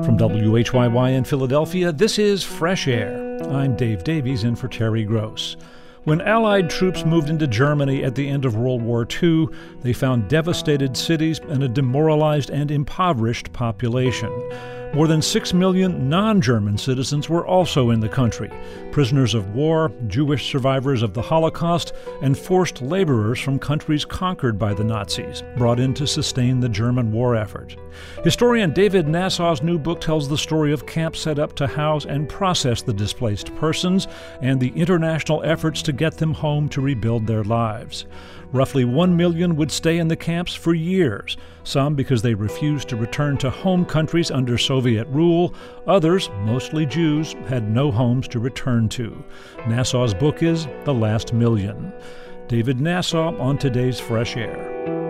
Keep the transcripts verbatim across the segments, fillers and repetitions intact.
From W H Y Y in Philadelphia, this is Fresh Air. I'm Dave Davies in for Terry Gross. When Allied troops moved into Germany at the end of World War Two, they found devastated cities and a demoralized and impoverished population. More than six million non-German citizens were also in the country, prisoners of war, Jewish survivors of the Holocaust, and forced laborers from countries conquered by the Nazis, brought in to sustain the German war effort. Historian David Nassau's new book tells the story of camps set up to house and process the displaced persons and the international efforts to get them home to rebuild their lives. Roughly one million would stay in the camps for years, some because they refused to return to home countries under Soviet rule. Others, mostly Jews, had no homes to return to. Nassau's book is The Last Million. David Nassau on today's Fresh Air.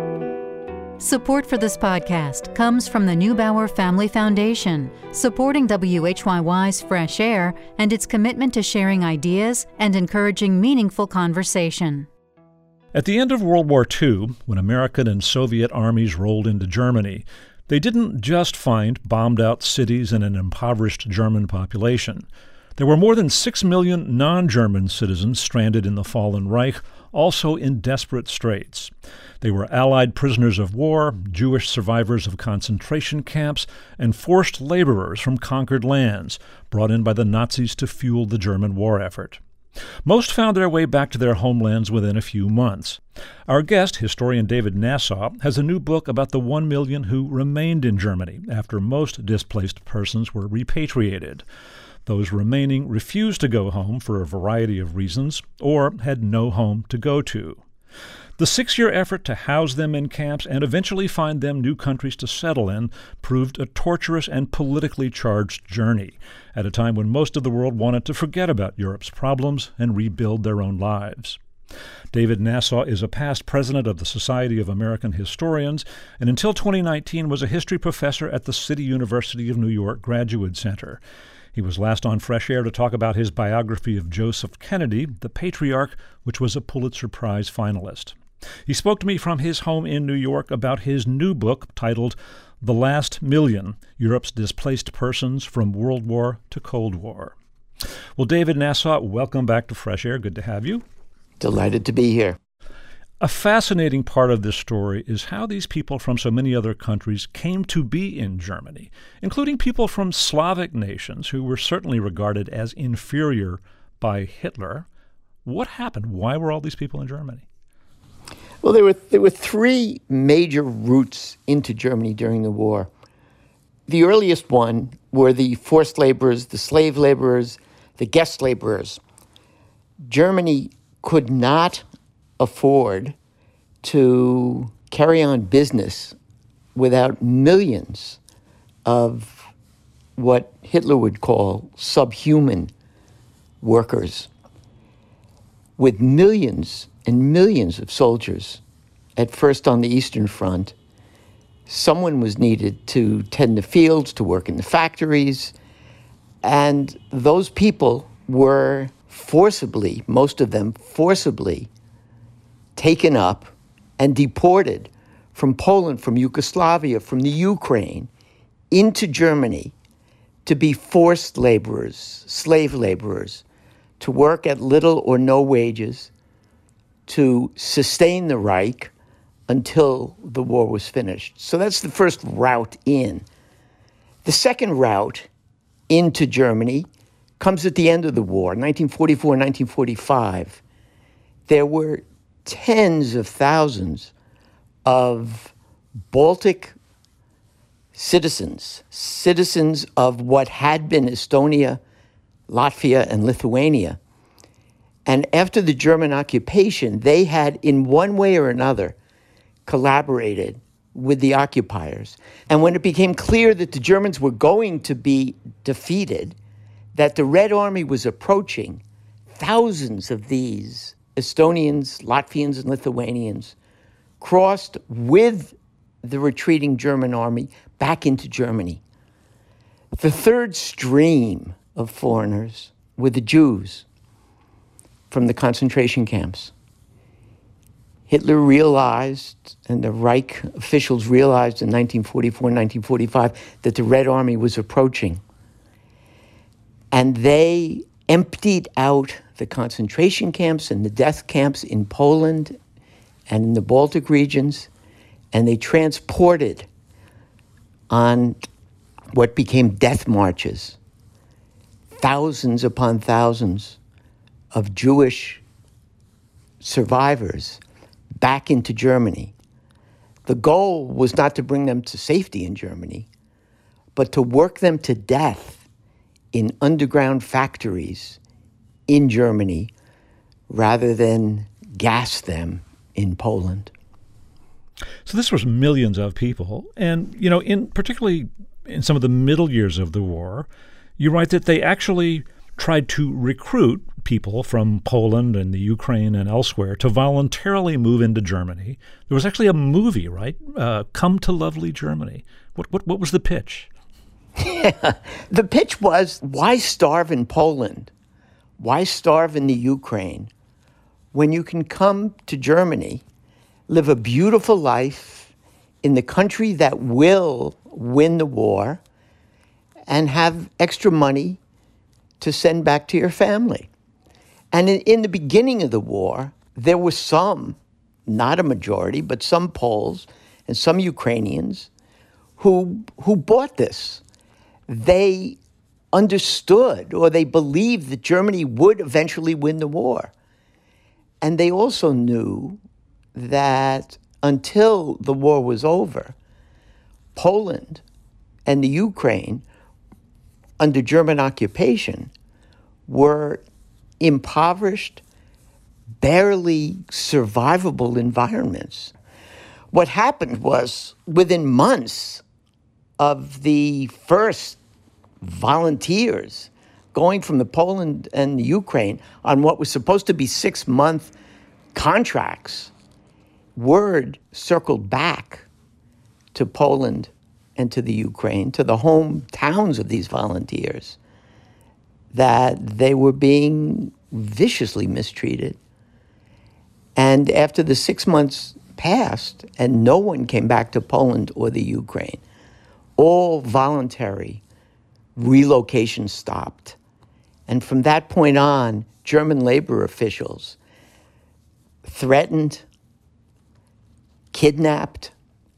Support for this podcast comes from the Neubauer Family Foundation, supporting W H Y Y's Fresh Air and its commitment to sharing ideas and encouraging meaningful conversation. At the end of World War Two, when American and Soviet armies rolled into Germany, they didn't just find bombed-out cities and an impoverished German population. There were more than six million non-German citizens stranded in the fallen Reich, also in desperate straits. They were Allied prisoners of war, Jewish survivors of concentration camps, and forced laborers from conquered lands, brought in by the Nazis to fuel the German war effort. Most found their way back to their homelands within a few months. Our guest, historian David Nassau, has a new book about the one million who remained in Germany after most displaced persons were repatriated. Those remaining refused to go home for a variety of reasons or had no home to go to. The six-year effort to house them in camps and eventually find them new countries to settle in proved a torturous and politically charged journey, at a time when most of the world wanted to forget about Europe's problems and rebuild their own lives. David Nassau is a past president of the Society of American Historians, and until twenty nineteen was a history professor at the City University of New York Graduate Center. He was last on Fresh Air to talk about his biography of Joseph Kennedy, the Patriarch, which was a Pulitzer Prize finalist. He spoke to me from his home in New York about his new book titled The Last Million, Europe's Displaced Persons from World War to Cold War. Well, David Nassau, welcome back to Fresh Air. Good to have you. Delighted to be here. A fascinating part of this story is how these people from so many other countries came to be in Germany, including people from Slavic nations who were certainly regarded as inferior by Hitler. What happened? Why were all these people in Germany? Well, there were there were three major routes into Germany during the war. The earliest one were the forced laborers, the slave laborers, the guest laborers. Germany could not afford to carry on business without millions of what Hitler would call subhuman workers, with millions and millions of soldiers, at first on the Eastern Front. Someone was needed to tend the fields, to work in the factories, and those people were forcibly, most of them forcibly, taken up and deported from Poland, from Yugoslavia, from the Ukraine, into Germany to be forced laborers, slave laborers, to work at little or no wages, to sustain the Reich until the war was finished. So that's the first route in. The second route into Germany comes at the end of the war, nineteen forty-four, nineteen forty-five. There were tens of thousands of Baltic citizens, citizens of what had been Estonia, Latvia, and Lithuania. And after the German occupation, they had, in one way or another, collaborated with the occupiers. And when it became clear that the Germans were going to be defeated, that the Red Army was approaching, thousands of these Estonians, Latvians, and Lithuanians crossed with the retreating German army back into Germany. The third stream of foreigners were the Jews from the concentration camps. Hitler realized, and the Reich officials realized in nineteen forty-four, nineteen forty-five, that the Red Army was approaching. And they emptied out the concentration camps and the death camps in Poland and in the Baltic regions, and they transported on what became death marches thousands upon thousands of Jewish survivors back into Germany. The goal was not to bring them to safety in Germany, but to work them to death in underground factories in Germany rather than gas them in Poland. So this was millions of people. And, you know, in particularly in some of the middle years of the war, you write that they actually tried to recruit people from Poland and the Ukraine and elsewhere to voluntarily move into Germany. There was actually a movie, right? Uh, Come to Lovely Germany. What, what, what was the pitch? Yeah. The pitch was, why starve in Poland? Why starve in the Ukraine when you can come to Germany, live a beautiful life in the country that will win the war, and have extra money to send back to your family? And in, in the beginning of the war, there were some, not a majority, but some Poles and some Ukrainians who who bought this. They understood, or they believed, that Germany would eventually win the war. And they also knew that until the war was over, Poland and the Ukraine, under German occupation, were impoverished, barely survivable environments. What happened was, within months of the first volunteers going from the Poland and the Ukraine on what was supposed to be six-month contracts, word circled back to Poland and to the Ukraine, to the hometowns of these volunteers, that they were being viciously mistreated. And after the six months passed and no one came back to Poland or the Ukraine, all voluntary relocation stopped. And from that point on, German labor officials threatened, kidnapped,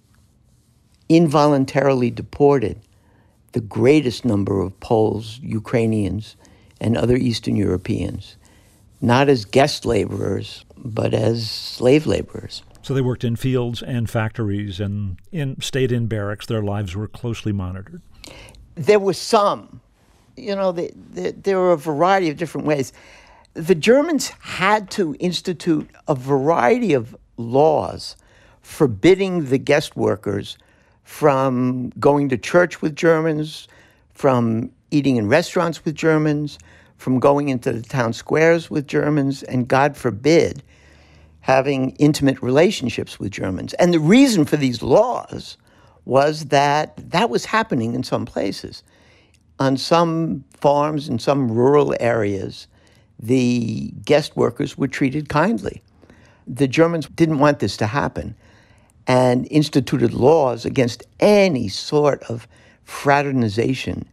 involuntarily deported the greatest number of Poles, Ukrainians, and other Eastern Europeans, not as guest laborers, but as slave laborers. So they worked in fields and factories and in, stayed in barracks. Their lives were closely monitored. There were some. You know, the, the, there were a variety of different ways. The Germans had to institute a variety of laws forbidding the guest workers from going to church with Germans, from eating in restaurants with Germans, from going into the town squares with Germans, and God forbid, having intimate relationships with Germans. And the reason for these laws was that that was happening in some places. On some farms, in some rural areas, the guest workers were treated kindly. The Germans didn't want this to happen and instituted laws against any sort of fraternization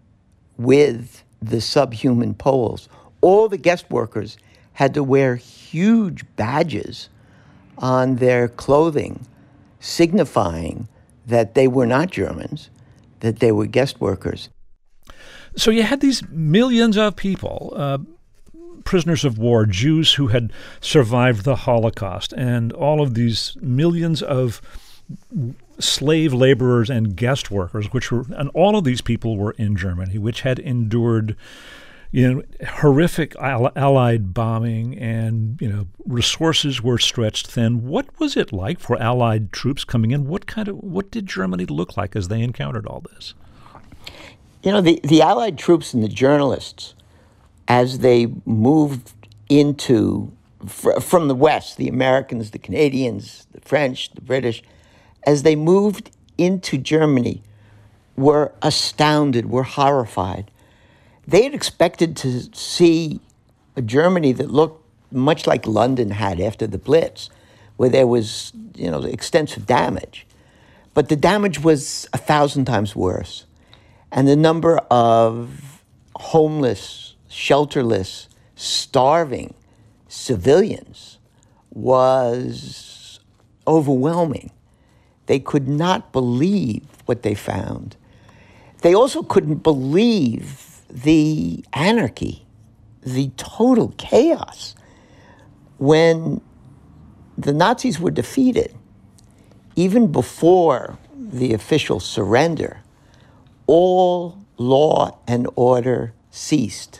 with the subhuman Poles. All the guest workers had to wear huge badges on their clothing, signifying that they were not Germans, that they were guest workers. So you had these millions of people, uh, prisoners of war, Jews who had survived the Holocaust, and all of these millions of slave laborers and guest workers, which were, and all of these people were in Germany, which had endured, you know, horrific Allied bombing, and, you know, resources were stretched thin. What was it like for Allied troops coming in? What kind of, what did Germany look like as they encountered all this? You know, the, the Allied troops and the journalists, as they moved into, fr- from the West, the Americans, the Canadians, the French, the British, as they moved into Germany, were astounded, were horrified. They had expected to see a Germany that looked much like London had after the Blitz, where there was, you know, extensive damage. But the damage was a thousand times worse. And the number of homeless, shelterless, starving civilians was overwhelming. They could not believe what they found. They also couldn't believe the anarchy, the total chaos. When the Nazis were defeated, even before the official surrender, all law and order ceased.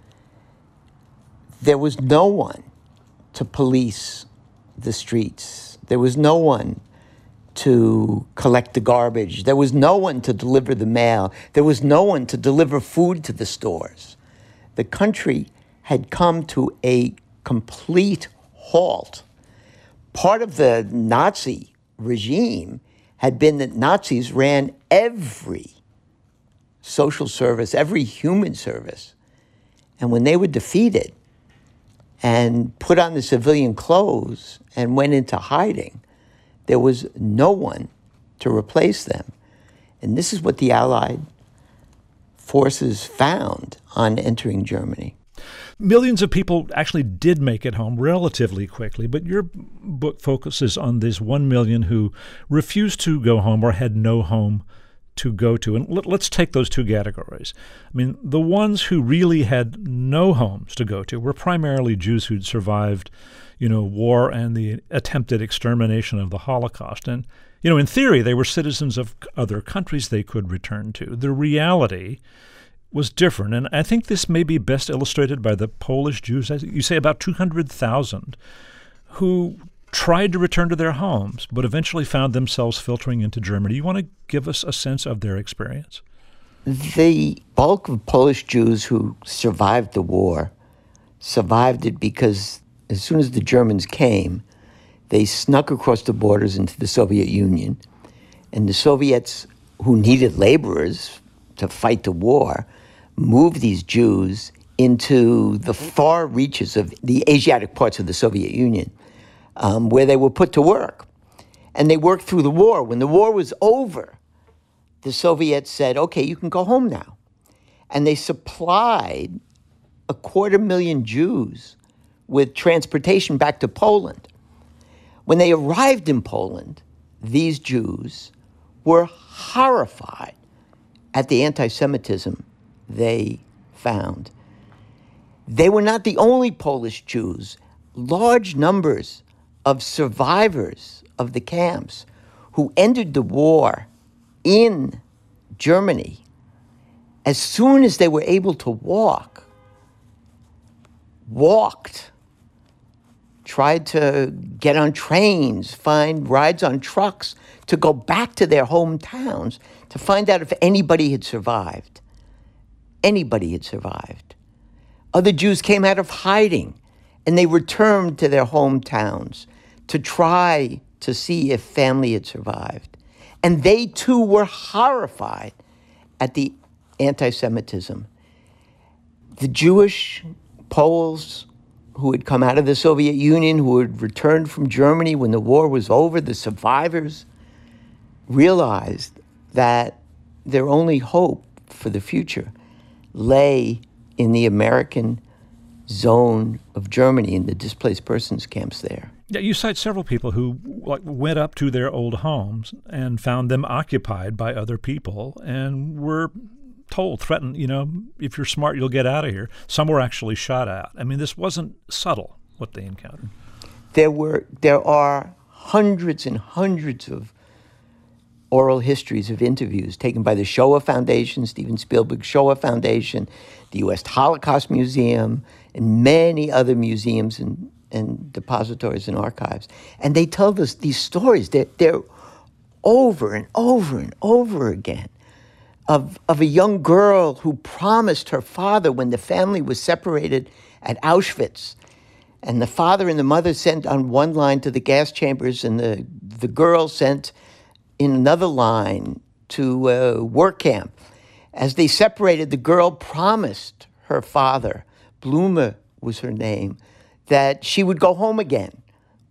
There was no one to police the streets. There was no one to collect the garbage. There was no one to deliver the mail. There was no one to deliver food to the stores. The country had come to a complete halt. Part of the Nazi regime had been that Nazis ran every social service, every human service. And when they were defeated and put on the civilian clothes and went into hiding, there was no one to replace them. And this is what the Allied forces found on entering Germany. Millions of people actually did make it home relatively quickly, but your book focuses on this one million who refused to go home or had no home to go to. And let, let's take those two categories. I mean, the ones who really had no homes to go to were primarily Jews who'd survived, you know, war and the attempted extermination of the Holocaust. And, you know, in theory, they were citizens of other countries they could return to. The reality was different. And I think this may be best illustrated by the Polish Jews. You say about two hundred thousand who tried to return to their homes, but eventually found themselves filtering into Germany. You want to give us a sense of their experience? The bulk of Polish Jews who survived the war survived it because as soon as the Germans came, they snuck across the borders into the Soviet Union. And the Soviets, who needed laborers to fight the war, moved these Jews into the far reaches of the Asiatic parts of the Soviet Union, um, where they were put to work. And they worked through the war. When the war was over, the Soviets said, okay, you can go home now. And they supplied a quarter million Jews with transportation back to Poland. When they arrived in Poland, these Jews were horrified at the anti-Semitism they found. They were not the only Polish Jews. Large numbers of survivors of the camps who entered the war in Germany, as soon as they were able to walk, walked, tried to get on trains, find rides on trucks to go back to their hometowns to find out if anybody had survived. Anybody had survived. Other Jews came out of hiding and they returned to their hometowns to try to see if family had survived. And they too were horrified at the anti-Semitism. The Jewish Poles who had come out of the Soviet Union, who had returned from Germany when the war was over, the survivors, realized that their only hope for the future lay in the American zone of Germany, in the displaced persons camps there. Yeah, you cite several people who like, went up to their old homes and found them occupied by other people and were told, threatened, you know, if you're smart, you'll get out of here. Some were actually shot at. I mean, this wasn't subtle, what they encountered. There were, there are hundreds and hundreds of oral histories of interviews taken by the Shoah Foundation, Steven Spielberg Shoah Foundation, the U S Holocaust Museum, and many other museums and, and depositories and archives. And they tell us these stories. They're, they're over and over and over again of, of a young girl who promised her father when the family was separated at Auschwitz. And the father and the mother sent on one line to the gas chambers, and the, the girl sent in another line to a work camp. As they separated, the girl promised her father, Blume was her name, that she would go home again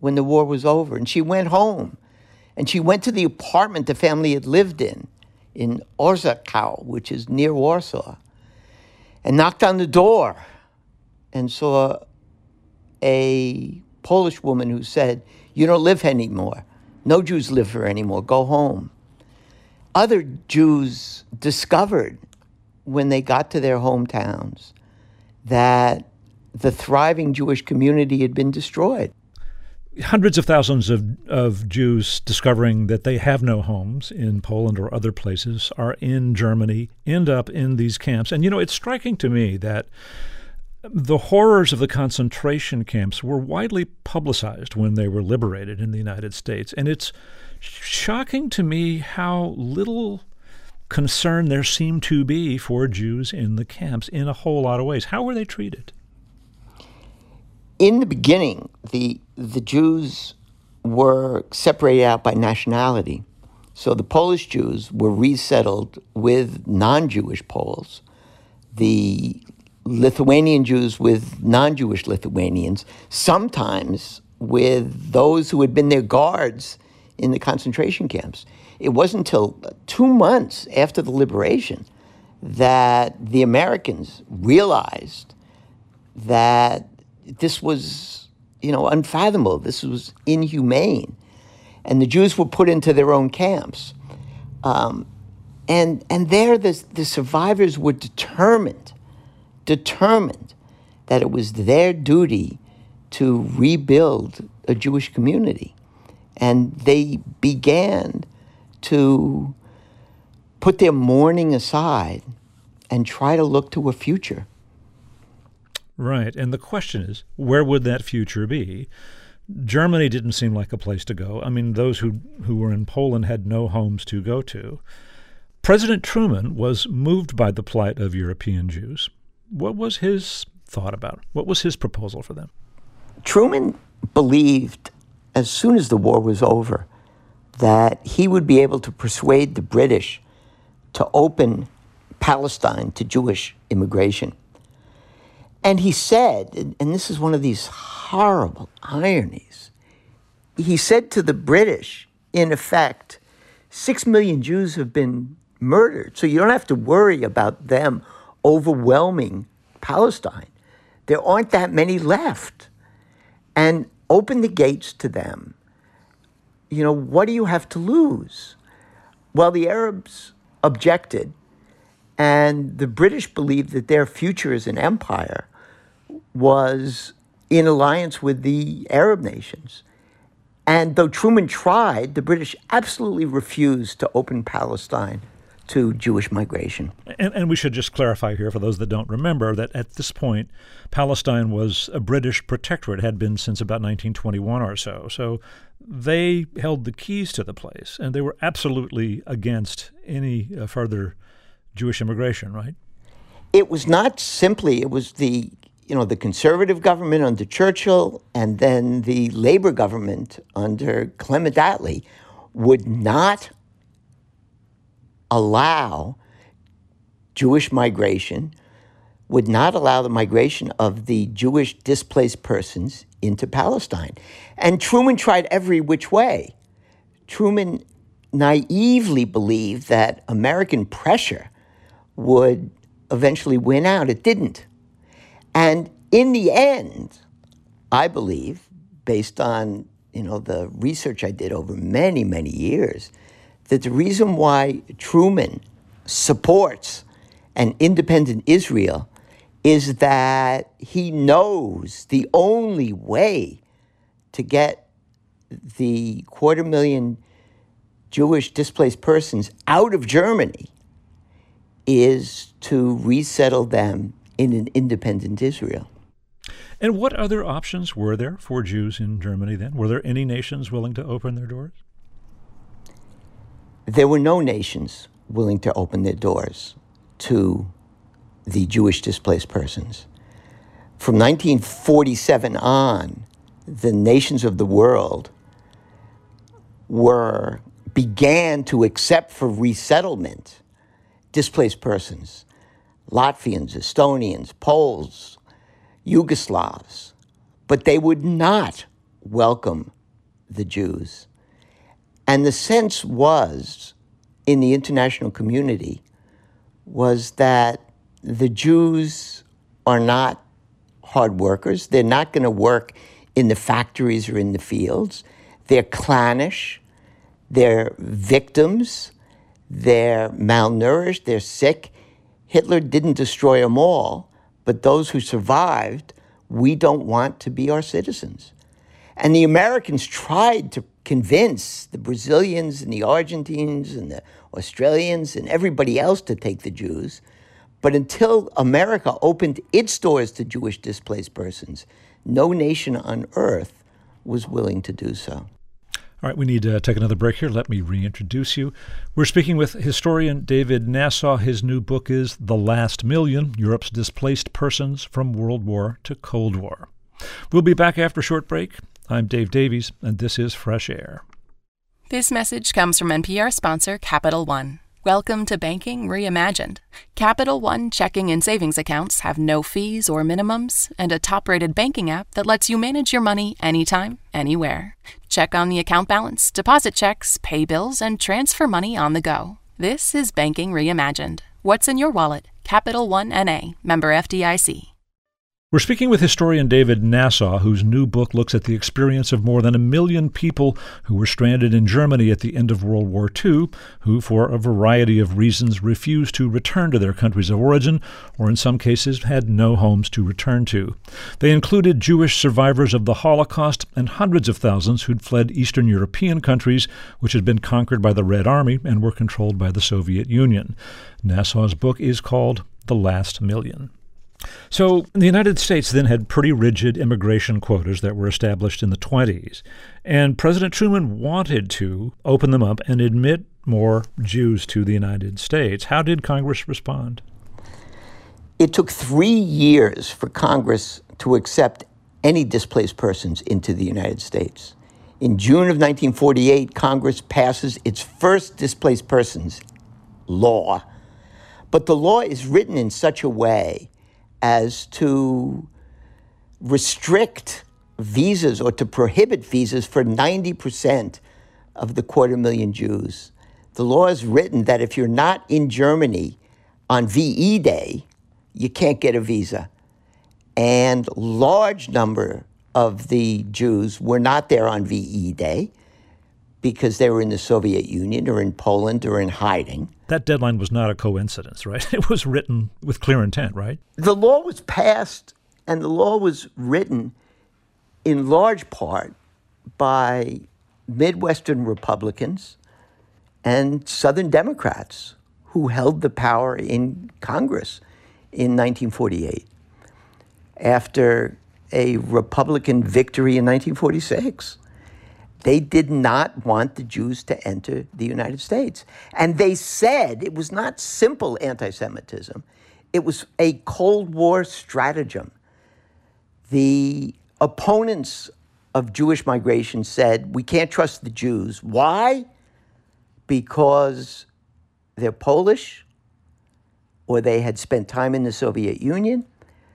when the war was over. And she went home. And she went to the apartment the family had lived in, in Orzachów, which is near Warsaw, and knocked on the door and saw a Polish woman who said, "You don't live here anymore. No Jews live here anymore. Go home." Other Jews discovered when they got to their hometowns that the thriving Jewish community had been destroyed. Hundreds of thousands of, of Jews discovering that they have no homes in Poland or other places are in Germany, end up in these camps. And, you know, it's striking to me that the horrors of the concentration camps were widely publicized when they were liberated in the United States. And it's shocking to me how little concern there seemed to be for Jews in the camps in a whole lot of ways. How were they treated? In the beginning, the the Jews were separated out by nationality. So the Polish Jews were resettled with non-Jewish Poles. The Lithuanian Jews with non-Jewish Lithuanians, sometimes with those who had been their guards in the concentration camps. It wasn't until two months after the liberation that the Americans realized that this was, you know, unfathomable. This was inhumane. And the Jews were put into their own camps. Um, and and there the, the survivors were determined, determined that it was their duty to rebuild a Jewish community. And they began to put their mourning aside and try to look to a future. Right. And the question is, where would that future be? Germany didn't seem like a place to go. I mean, those who, who were in Poland had no homes to go to. President Truman was moved by the plight of European Jews. What was his thought about it? What was his proposal for them? Truman believed, as soon as the war was over, that he would be able to persuade the British to open Palestine to Jewish immigration. And he said, and this is one of these horrible ironies, he said to the British, in effect, six million Jews have been murdered, so you don't have to worry about them overwhelming Palestine. There aren't that many left. And open the gates to them. You know, what do you have to lose? Well, the Arabs objected, and the British believed that their future as an empire was in alliance with the Arab nations. And though Truman tried, the British absolutely refused to open Palestine to Jewish migration. And, and we should just clarify here for those that don't remember that at this point, Palestine was a British protectorate, had been since about nineteen twenty-one or so. So they held the keys to the place, and they were absolutely against any uh, further Jewish immigration, right? It was not simply, it was the, you know, the conservative government under Churchill and then the Labor government under Clement Attlee would not allow Jewish migration, would not allow the migration of the Jewish displaced persons into Palestine. And Truman tried every which way. Truman naively believed that American pressure would eventually win out. It didn't. And in the end, I believe, based on, you know, the research I did over many, many years, that the reason why Truman supports an independent Israel is that he knows the only way to get the quarter million Jewish displaced persons out of Germany is to resettle them in an independent Israel. And what other options were there for Jews in Germany then? Were there any nations willing to open their doors? There were no nations willing to open their doors to the Jewish displaced persons. From nineteen forty-seven on, the nations of the world were began to accept for resettlement displaced persons, Latvians, Estonians, Poles, Yugoslavs, but they would not welcome the Jews. And the sense was, in the international community, was that the Jews are not hard workers. They're not going to work in the factories or in the fields. They're clannish. They're victims. They're malnourished. They're sick. Hitler didn't destroy them all, but those who survived, we don't want to be our citizens. And the Americans tried to convince the Brazilians and the Argentines and the Australians and everybody else to take the Jews. But until America opened its doors to Jewish displaced persons, no nation on earth was willing to do so. All right, we need to take another break here. Let me reintroduce you. We're speaking with historian David Nasaw. His new book is The Last Million, Europe's Displaced Persons from World War to Cold War. We'll be back after a short break. I'm Dave Davies, and this is Fresh Air. This message comes from N P R sponsor Capital One. Welcome to Banking Reimagined. Capital One checking and savings accounts have no fees or minimums and a top-rated banking app that lets you manage your money anytime, anywhere. Check on the account balance, deposit checks, pay bills, and transfer money on the go. This is Banking Reimagined. What's in your wallet? Capital One N A, member F D I C. We're speaking with historian David Nasaw, whose new book looks at the experience of more than a million people who were stranded in Germany at the end of World War Two, who, for a variety of reasons, refused to return to their countries of origin, or in some cases had no homes to return to. They included Jewish survivors of the Holocaust and hundreds of thousands who'd fled Eastern European countries, which had been conquered by the Red Army and were controlled by the Soviet Union. Nasaw's book is called The Last Million. So the United States then had pretty rigid immigration quotas that were established in the twenties, and President Truman wanted to open them up and admit more Jews to the United States. How did Congress respond? It took three years for Congress to accept any displaced persons into the United States. In June of nineteen forty-eight, Congress passes its first displaced persons law, but the law is written in such a way as to restrict visas or to prohibit visas for ninety percent of the quarter million Jews. The law is written that if you're not in Germany on V E Day, you can't get a visa. And large number of the Jews were not there on V E Day because they were in the Soviet Union or in Poland or in hiding. That deadline was not a coincidence, right? It was written with clear intent, right? The law was passed, and the law was written in large part by Midwestern Republicans and Southern Democrats who held the power in Congress in nineteen forty-eight after a Republican victory in nineteen forty-six. They did not want the Jews to enter the United States. And they said it was not simple anti-Semitism. It was a Cold War stratagem. The opponents of Jewish migration said, we can't trust the Jews. Why? Because they're Polish, or they had spent time in the Soviet Union,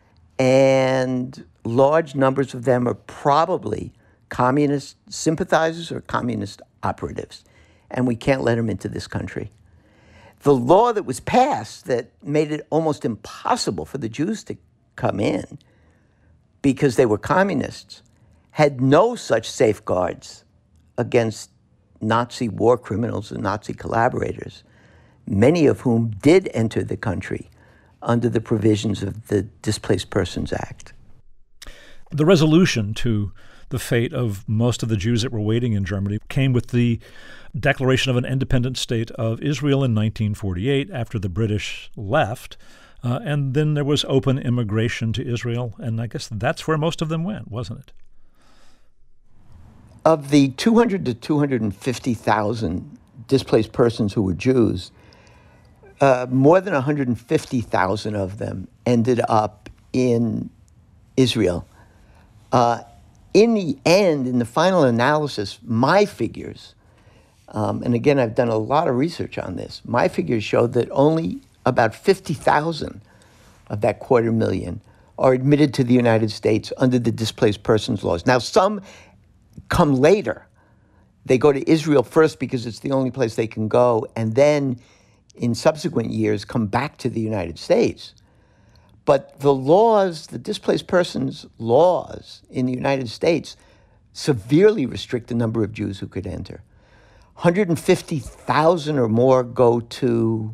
and large numbers of them are probably communist sympathizers or communist operatives, and we can't let them into this country. The law that was passed that made it almost impossible for the Jews to come in because they were communists had no such safeguards against Nazi war criminals and Nazi collaborators, many of whom did enter the country under the provisions of the Displaced Persons Act. The resolution to the fate of most of the Jews that were waiting in Germany came with the declaration of an independent state of Israel in nineteen forty-eight after the British left. Uh, and then there was open immigration to Israel, and I guess that's where most of them went, wasn't it? Of the two hundred to two hundred fifty thousand displaced persons who were Jews, uh, more than one hundred fifty thousand of them ended up in Israel. Uh, in the end, in the final analysis, my figures, um, and again, I've done a lot of research on this, my figures showed that only about fifty thousand of that quarter million are admitted to the United States under the displaced persons laws. Now, some come later. They go to Israel first because it's the only place they can go, and then in subsequent years come back to the United States. But the laws, the displaced persons laws in the United States severely restrict the number of Jews who could enter. one hundred fifty thousand or more go to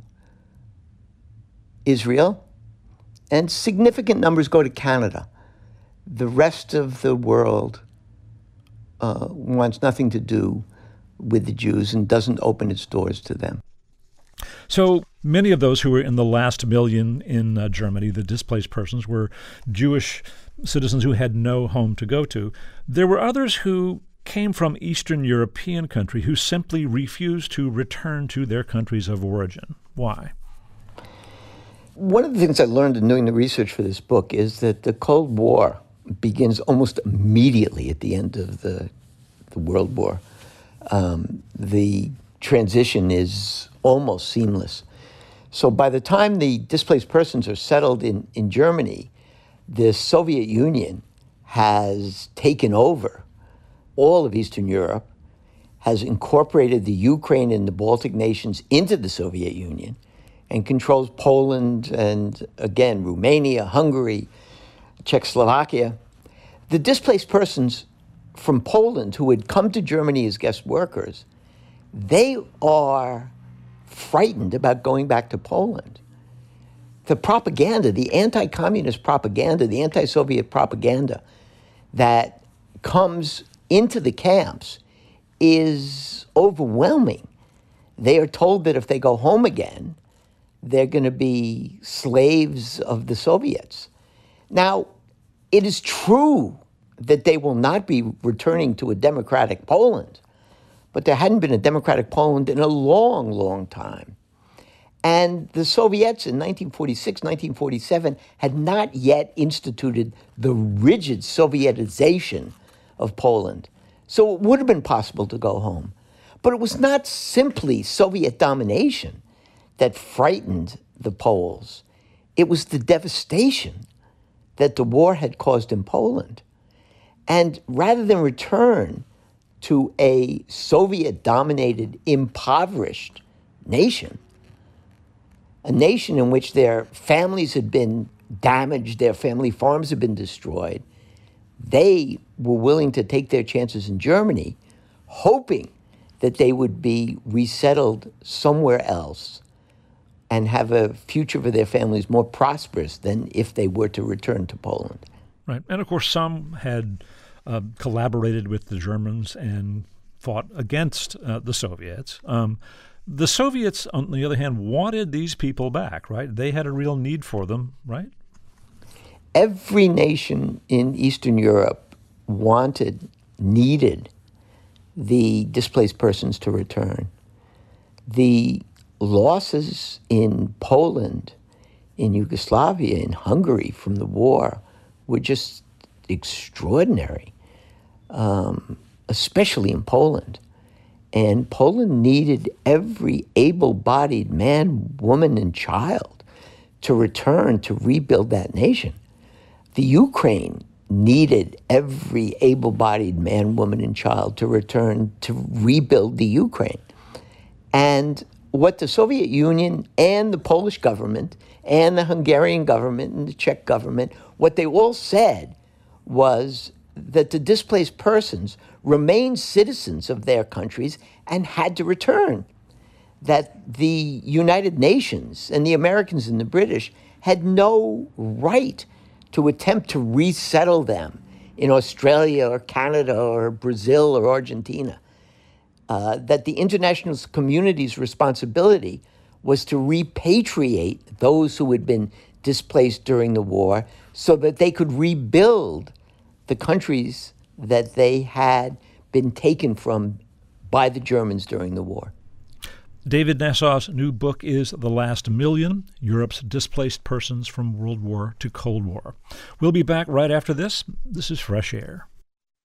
Israel, and significant numbers go to Canada. The rest of the world uh, wants nothing to do with the Jews and doesn't open its doors to them. So many of those who were in the last million in uh, Germany, the displaced persons, were Jewish citizens who had no home to go to. There were others who came from Eastern European countries who simply refused to return to their countries of origin. Why? One of the things I learned in doing the research for this book is that the Cold War begins almost immediately at the end of the, the World War. Um, the transition is almost seamless. So by the time the displaced persons are settled in, in Germany, the Soviet Union has taken over all of Eastern Europe, has incorporated the Ukraine and the Baltic nations into the Soviet Union, and controls Poland and, again, Romania, Hungary, Czechoslovakia. The displaced persons from Poland who had come to Germany as guest workers, they are frightened about going back to Poland. The propaganda, the anti-communist propaganda, the anti-Soviet propaganda that comes into the camps is overwhelming. They are told that if they go home again, they're going to be slaves of the Soviets. Now, it is true that they will not be returning to a democratic Poland, but there hadn't been a democratic Poland in a long, long time. And the Soviets in nineteen forty-six, nineteen forty-seven had not yet instituted the rigid Sovietization of Poland. So it would have been possible to go home. But it was not simply Soviet domination that frightened the Poles. It was the devastation that the war had caused in Poland. And rather than return to a Soviet-dominated, impoverished nation, a nation in which their families had been damaged, their family farms had been destroyed, they were willing to take their chances in Germany, hoping that they would be resettled somewhere else and have a future for their families more prosperous than if they were to return to Poland. Right. And of course, some had uh, collaborated with the Germans and fought against uh, the Soviets. Um, the Soviets, on the other hand, wanted these people back, right? They had a real need for them, right? Every nation in Eastern Europe wanted, needed the displaced persons to return. The losses in Poland, in Yugoslavia, in Hungary from the war were just extraordinary, um, especially in Poland. And Poland needed every able-bodied man, woman, and child to return to rebuild that nation. The Ukraine needed every able-bodied man, woman, and child to return to rebuild the Ukraine. And what the Soviet Union and the Polish government and the Hungarian government and the Czech government, what they all said was that the displaced persons remained citizens of their countries and had to return. That the United Nations and the Americans and the British had no right to attempt to resettle them in Australia or Canada or Brazil or Argentina. Uh, that the international community's responsibility was to repatriate those who had been displaced during the war so that they could rebuild the countries that they had been taken from by the Germans during the war. David Nassau's new book is The Last Million, Europe's Displaced Persons from World War to Cold War. We'll be back right after this. This is Fresh Air.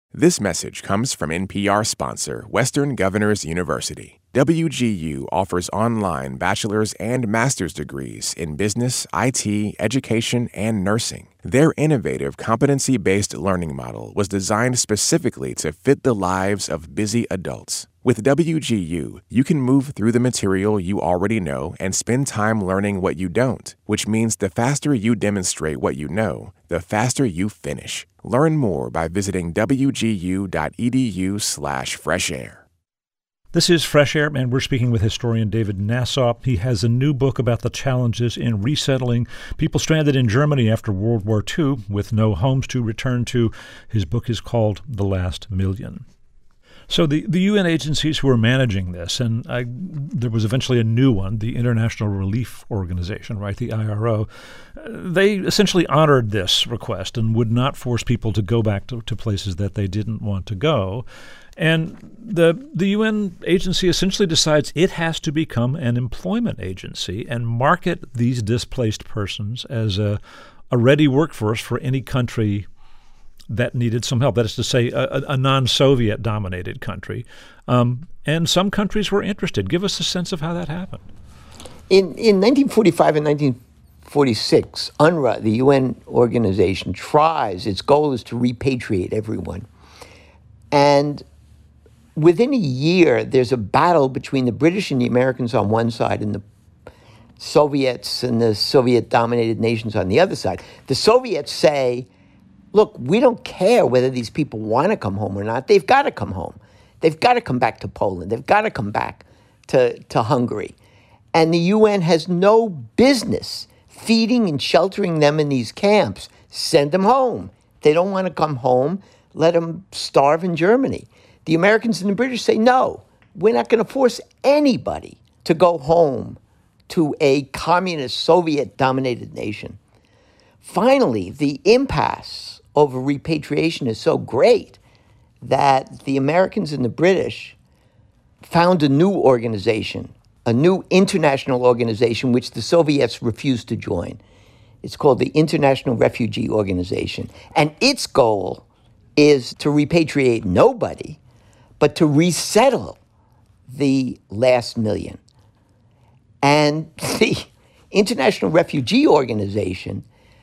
This message comes from N P R sponsor Western Governors University. W G U offers online bachelor's and master's degrees in business, I T, education, and nursing. Their innovative competency-based learning model was designed specifically to fit the lives of busy adults. With W G U, you can move through the material you already know and spend time learning what you don't, which means the faster you demonstrate what you know, the faster you finish. Learn more by visiting wgu.edu slash fresh air. This is Fresh Air, and we're speaking with historian David Nasaw. He has a new book about the challenges in resettling people stranded in Germany after World War Two with no homes to return to. His book is called The Last Million. So the, the U N agencies who are managing this, and I, there was eventually a new one, the International Relief Organization, right, the I R O, they essentially honored this request and would not force people to go back to, to places that they didn't want to go. And the the U N agency essentially decides it has to become an employment agency and market these displaced persons as a, a ready workforce for any country that needed some help. That is to say, a, a non-Soviet dominated country. Um, and some countries were interested. Give us a sense of how that happened. In in nineteen forty-five and nineteen forty-six, UNRWA, the U N organization, tries, its goal is to repatriate everyone. And within a year, there's a battle between the British and the Americans on one side and the Soviets and the Soviet-dominated nations on the other side. The Soviets say, look, we don't care whether these people want to come home or not. They've got to come home. They've got to come back to Poland. They've got to come back to, to Hungary. And the U N has no business feeding and sheltering them in these camps. Send them home. If they don't want to come home, let them starve in Germany. The Americans and the British say, no, we're not going to force anybody to go home to a communist Soviet-dominated nation. Finally, the impasse over repatriation is so great that the Americans and the British found a new organization, a new international organization, which the Soviets refused to join. It's called the International Refugee Organization. And its goal is to repatriate nobody, but to resettle the last million. And the International Refugee Organization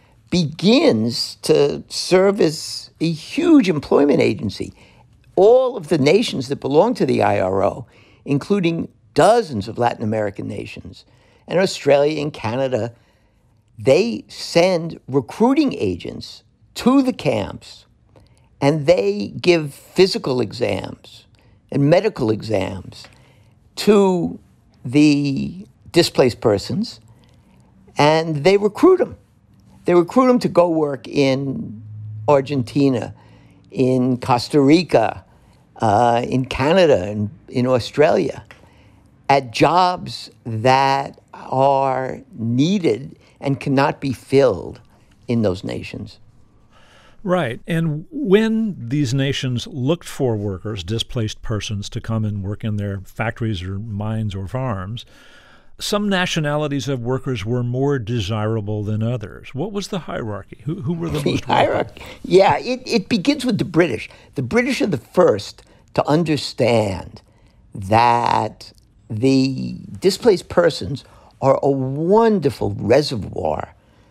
begins to serve as a huge employment agency. All of the nations that belong to the I R O, including dozens of Latin American nations, and Australia and Canada, they send recruiting agents to the camps, and they give physical exams and medical exams to the displaced persons, and they recruit them. They recruit them to go work in Argentina, in Costa Rica, uh, in Canada, and in Australia, at jobs that are needed and cannot be filled in those nations. Right. And when these nations looked for workers, displaced persons, to come and work in their factories or mines or farms, some nationalities of workers were more desirable than others. What was the hierarchy? Who, who were the most hierarchy? Yeah, it, it begins with the British. The British are the first to understand that the displaced persons are a wonderful reservoir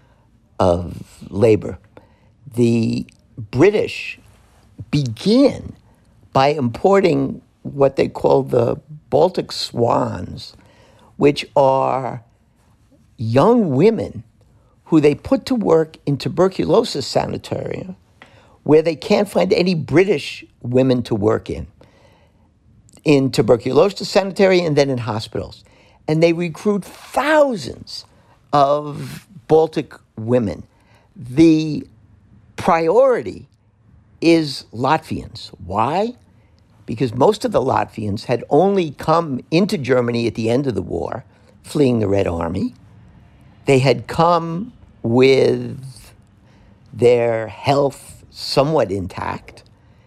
of labor. The British begin by importing what they call the Baltic swans, which are young women who they put to work in tuberculosis sanatoria where they can't find any British women to work in, in tuberculosis sanatoria and then in hospitals. And they recruit thousands of Baltic women. The priority is Latvians. Why? Because most of the Latvians had only come into Germany at the end of the war, fleeing the Red Army. They had come with their health somewhat intact,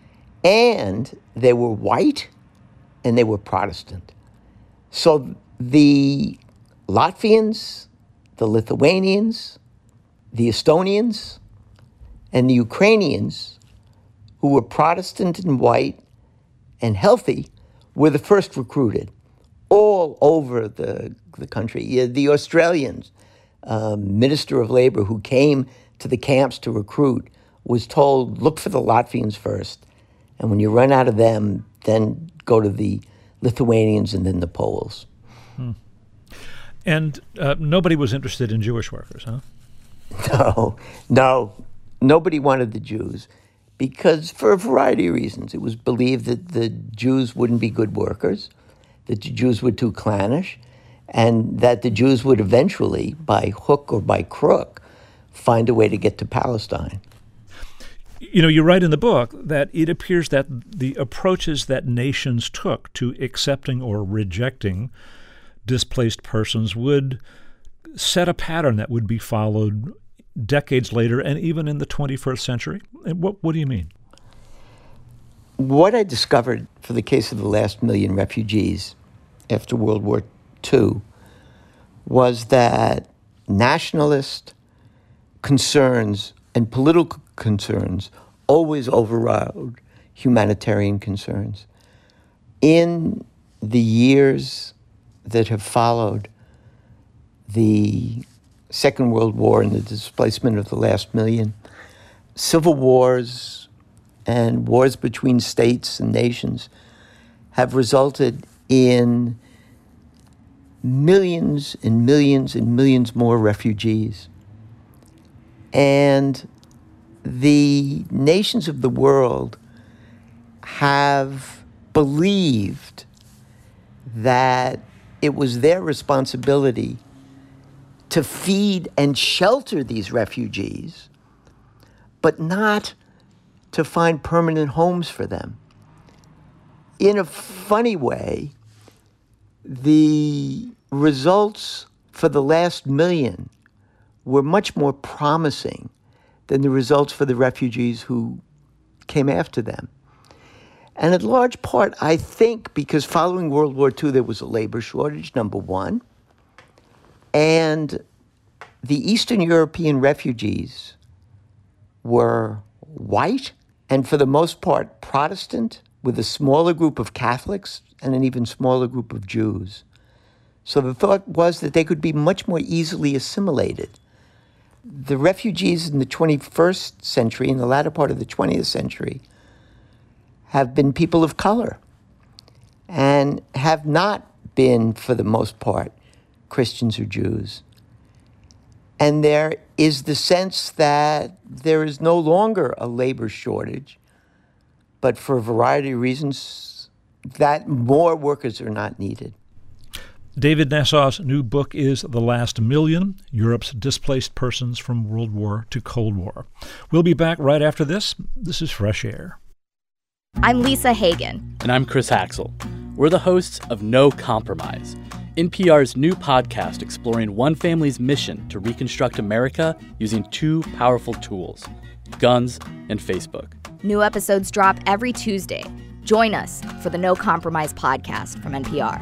and they were white, and they were Protestant. So the Latvians, the Lithuanians, the Estonians, and the Ukrainians who were Protestant and white and healthy were the first recruited all over the, the country. The Australians, um, Minister of Labor, who came to the camps to recruit, was told, look for the Latvians first. And when you run out of them, then go to the Lithuanians and then the Poles. Hmm. And uh, nobody was interested in Jewish workers, huh? No, no. Nobody wanted the Jews because for a variety of reasons. It was believed that the Jews wouldn't be good workers, that the Jews were too clannish, and that the Jews would eventually, by hook or by crook, find a way to get to Palestine. You know, you write in the book that it appears that the approaches that nations took to accepting or rejecting displaced persons would set a pattern that would be followed decades later and even in the twenty-first century. What, what do you mean? What I discovered for the case of the last million refugees after World War Two was that nationalist concerns and political concerns always overrode humanitarian concerns. In the years that have followed the Second World War and the displacement of the last million, civil wars and wars between states and nations have resulted in millions and millions and millions more refugees. And the nations of the world have believed that it was their responsibility to feed and shelter these refugees, but not to find permanent homes for them. In a funny way, the results for the last million were much more promising than the results for the refugees who came after them. And in large part, I think, because following World War Two, there was a labor shortage, number one. And the Eastern European refugees were white and, for the most part, Protestant, with a smaller group of Catholics and an even smaller group of Jews. So the thought was that they could be much more easily assimilated. The refugees in the twenty-first century, in the latter part of the twentieth century, have been people of color and have not been, for the most part, Christians or Jews. And there is the sense that there is no longer a labor shortage, but for a variety of reasons, that more workers are not needed. David Nassau's new book is The Last Million, Europe's Displaced Persons from World War to Cold War. We'll be back right after this. This is Fresh Air. I'm Lisa Hagen. And I'm Chris Haxel. We're the hosts of No Compromise, N P R's new podcast exploring one family's mission to reconstruct America using two powerful tools, guns and Facebook. New episodes drop every Tuesday. Join us for the No Compromise podcast from N P R.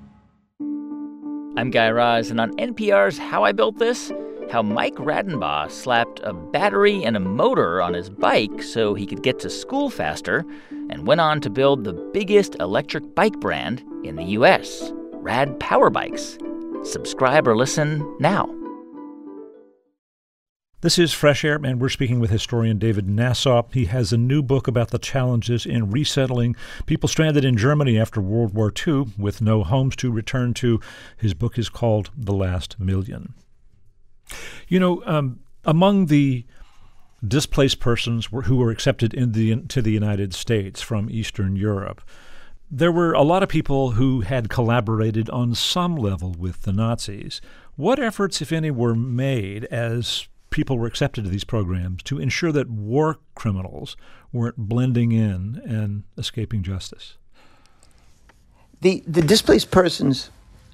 I'm Guy Raz, and on N P R's How I Built This, how Mike Radenbaugh slapped a battery and a motor on his bike so he could get to school faster and went on to build the biggest electric bike brand in the U S, Rad Power Bikes. Subscribe or listen now. This is Fresh Air, and we're speaking with historian David Nassau. He has a new book about the challenges in resettling people stranded in Germany after World War Two with no homes to return to. His book is called The Last Million. You know, um, among the displaced persons who were accepted in the, to the United States from Eastern Europe, there were a lot of people who had collaborated on some level with the Nazis. What efforts, if any, were made as people were accepted to these programs to ensure that war criminals weren't blending in and escaping justice? The, the displaced persons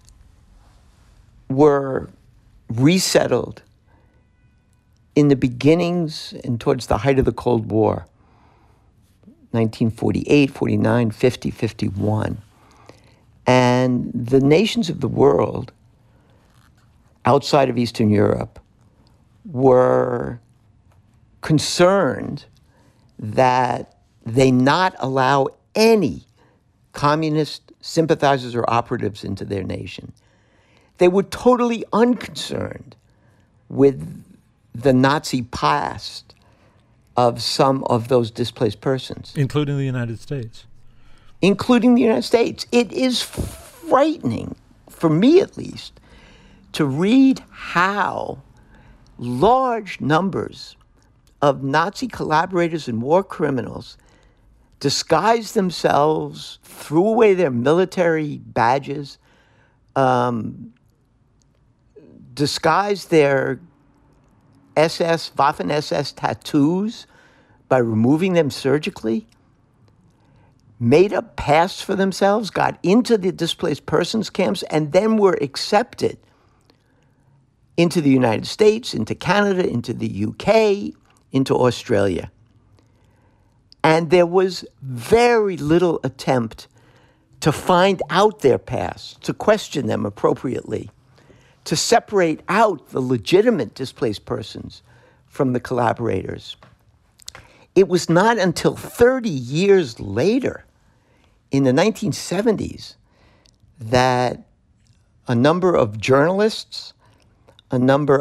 were resettled in the beginnings and towards the height of the Cold War, nineteen forty-eight, forty-nine, fifty, fifty-one. And the nations of the world outside of Eastern Europe were concerned that they not allow any communist sympathizers or operatives into their nation. They were totally unconcerned with the Nazi past of some of those displaced persons. Including the United States. Including the United States. It is frightening, for me at least, to read how large numbers of Nazi collaborators and war criminals disguised themselves, threw away their military badges, um, disguised their S S, Waffen-S S tattoos by removing them surgically, made up pasts for themselves, got into the displaced persons camps, and then were accepted into the United States, into Canada, into the U K, into Australia. And there was very little attempt to find out their past, to question them appropriately, to separate out the legitimate displaced persons from the collaborators. It was not until thirty years later, in the nineteen seventies, that a number of journalists, a number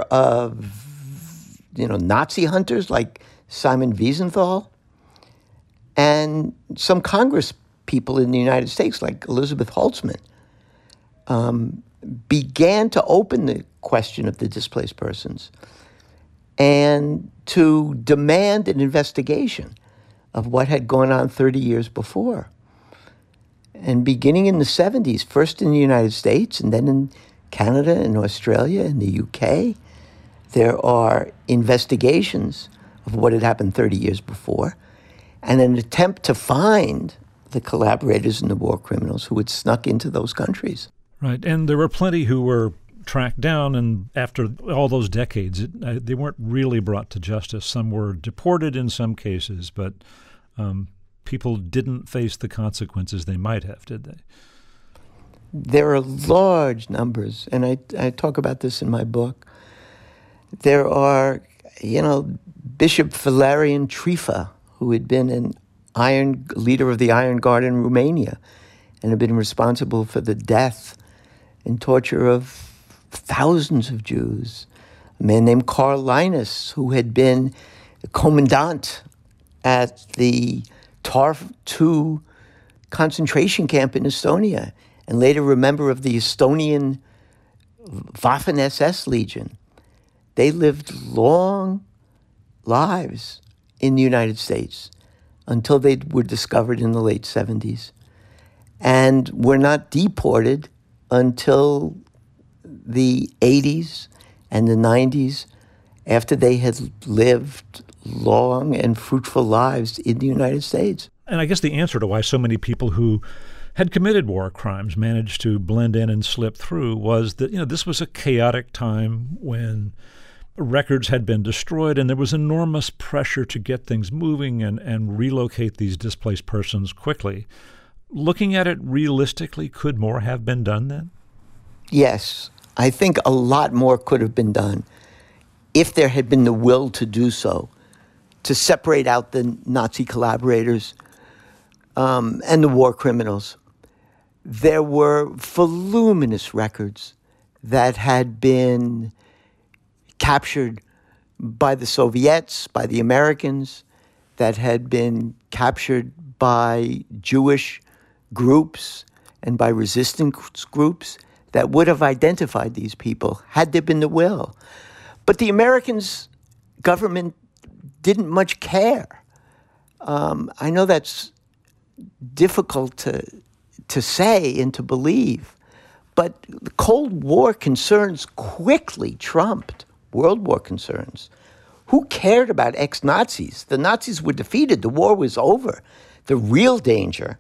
of, you know, Nazi hunters like Simon Wiesenthal, and some Congress people in the United States like Elizabeth Holtzman, um, began to open the question of the displaced persons and to demand an investigation of what had gone on thirty years before. And beginning in the seventies, first in the United States and then in Canada and Australia and the U K, there are investigations of what had happened thirty years before and an attempt to find the collaborators and the war criminals who had snuck into those countries. Right, and there were plenty who were tracked down, and after all those decades, it, uh, they weren't really brought to justice. Some were deported in some cases, but um, people didn't face the consequences they might have, did they? There are large numbers, and I, I talk about this in my book. There are, you know, Bishop Valerian Trifa, who had been an iron leader of the Iron Guard in Romania and had been responsible for the death and torture of thousands of Jews. A man named Karl Linus, who had been a commandant at the Tartu two concentration camp in Estonia, and later a member of the Estonian Waffen-S S Legion. They lived long lives in the United States until they were discovered in the late seventies, and were not deported until the eighties and the nineties, after they had lived long and fruitful lives in the United States. And I guess the answer to why so many people who had committed war crimes managed to blend in and slip through was that, you know, this was a chaotic time when records had been destroyed and there was enormous pressure to get things moving and, and relocate these displaced persons quickly. Looking at it realistically, could more have been done then? Yes, I think a lot more could have been done if there had been the will to do so, to separate out the Nazi collaborators um, and the war criminals. There were voluminous records that had been captured by the Soviets, by the Americans, that had been captured by Jewish groups and by resistance groups that would have identified these people had there been the will. But the Americans' government didn't much care. Um, I know that's difficult to to say and to believe, but the Cold War concerns quickly trumped World War concerns. Who cared about ex-Nazis? The Nazis were defeated. The war was over. The real danger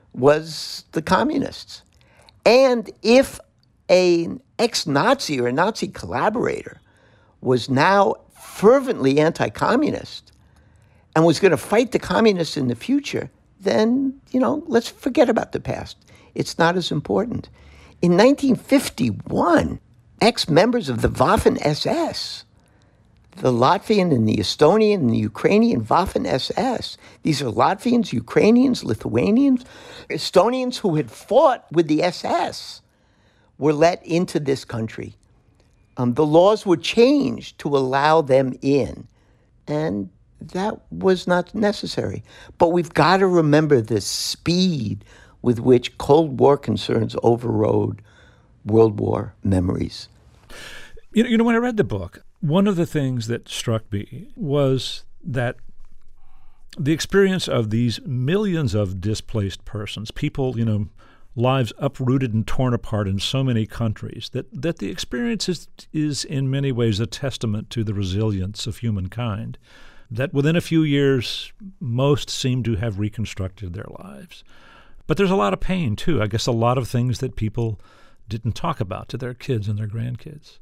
was the communists. And if an ex-Nazi or a Nazi collaborator was now fervently anti-communist and was going to fight the communists in the future, then, you know, let's forget about the past. It's not as important. In nineteen fifty-one, ex-members of the Waffen-S S, the Latvian and the Estonian and the Ukrainian Waffen S S. These are Latvians, Ukrainians, Lithuanians, Estonians who had fought with the S S were let into this country. Um, the laws were changed to allow them in, and that was not necessary. But we've got to remember the speed with which Cold War concerns overrode World War memories. You know, you know, when I read the book, one of the things that struck me was that the experience of these millions of displaced persons, people, you know, lives uprooted and torn apart in so many countries, that, that the experience is, is in many ways a testament to the resilience of humankind, that within a few years, most seem to have reconstructed their lives. But there's a lot of pain, too. I guess a lot of things that people didn't talk about to their kids and their grandkids.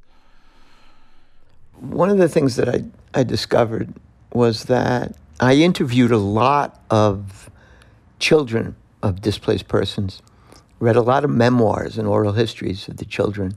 One of the things that I, I discovered was that I interviewed a lot of children of displaced persons, read a lot of memoirs and oral histories of the children,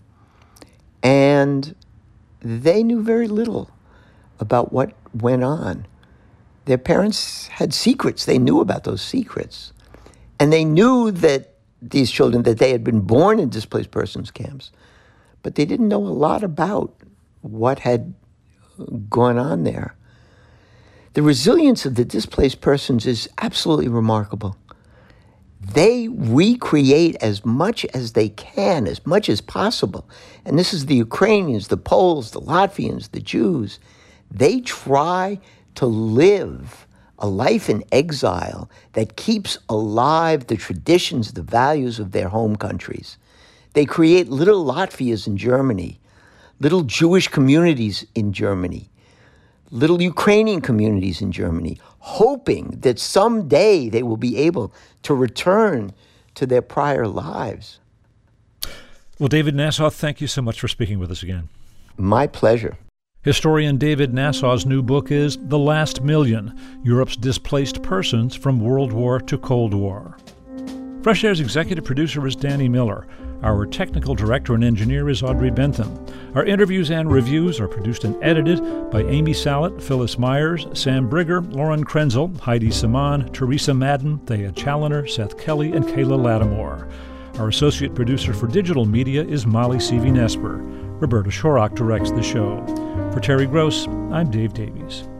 and they knew very little about what went on. Their parents had secrets. They knew about those secrets. And they knew that these children, that they had been born in displaced persons camps, but they didn't know a lot about what had gone on there. The resilience of the displaced persons is absolutely remarkable. They recreate as much as they can, as much as possible. And this is the Ukrainians, the Poles, the Latvians, the Jews. They try to live a life in exile that keeps alive the traditions, the values of their home countries. They create little Latvias in Germany, little Jewish communities in Germany, little Ukrainian communities in Germany, hoping that someday they will be able to return to their prior lives. Well, David Nasaw, thank you so much for speaking with us again. My pleasure. Historian David Nasaw's new book is The Last Million, Europe's Displaced Persons from World War to Cold War. Fresh Air's executive producer is Danny Miller. Our technical director and engineer is Audrey Bentham. Our interviews and reviews are produced and edited by Amy Sallet, Phyllis Myers, Sam Brigger, Lauren Krenzel, Heidi Saman, Teresa Madden, Thea Challoner, Seth Kelly, and Kayla Lattimore. Our associate producer for digital media is Molly Seavey-Nesper. Roberta Shorrock directs the show. For Terry Gross, I'm Dave Davies.